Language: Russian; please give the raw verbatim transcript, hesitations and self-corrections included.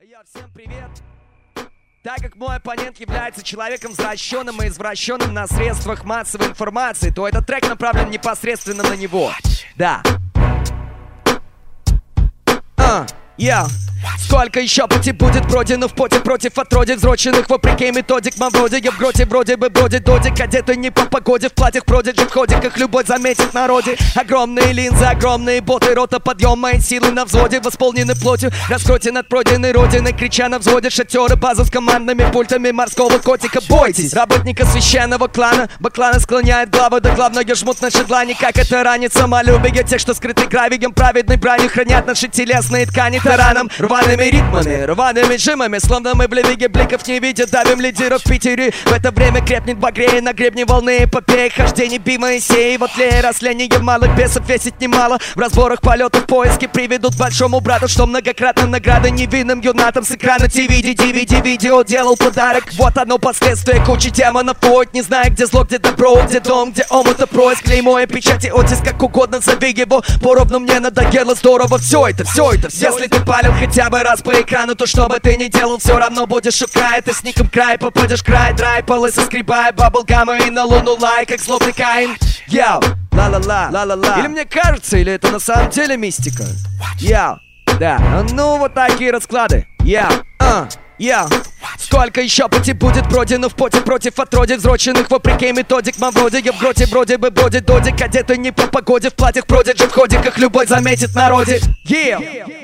я, всем привет! Так как мой оппонент является человеком возвращенным и извращенным на средствах массовой информации, то этот трек направлен непосредственно на него. Да. А, я. Сколько еще пути будет пройдено в поте против отродий взроченных вопреки методик мавроди. Я в гроте вроде бы бродит додик, одеты не по погоде, в платьях продиджи, в ходиках любой заметит народе. Огромные линзы, огромные боты, рота подъем, мои силы на взводе, восполнены плотью. Раскройте над пройденной родиной, крича на взводе шатеры, база с командными пультами морского котика. Бойтесь работника священного клана, баклана склоняет главы, да главное жмут на седлане. Как это ранит самолюбие тех, что скрыты гравием праведной брани, хранят наши телесные ткани тараном. Рваными ритмами, рваными жимами, словно мы в ливиге бликов не видя, давим лидеров в Питере. В это время крепнет багрей на гребне волны эпопеи, хождение Би Моисея. Вот тлея растление малых бесов весит немало. В разборах полетов поиски приведут большому брату, что многократно награды невинным юнатам с экрана ти ви. ди ви ди видео делал подарок. Вот одно последствие кучи демонов поет, не зная, где зло, где добро, где дом, где омута происк. Клеймо и печати, оттиск, как угодно зови его. Поровну мне надоело здорово все это, все это, все. Если ты палил хотя бы раз по экрану, то что бы ты ни делал, все равно будешь шукать. Ты с ником край, попадешь в край, драй, полы соскребай, баблгамма и на луну лай, как злобный Каин. Яу, ла-ла-ла, ла-ла-ла. Или мне кажется, или это на самом деле мистика? Яу, да, ну вот такие расклады. Яу, а, яу. Сколько еще пути будет пройдено в поте против отродий взроченных вопреки методик мавроди. Я в гроте вроде бы бродит додик, одеты не по погоде, в платьях продиджи, в ходиках любой заметит народе. Yeah.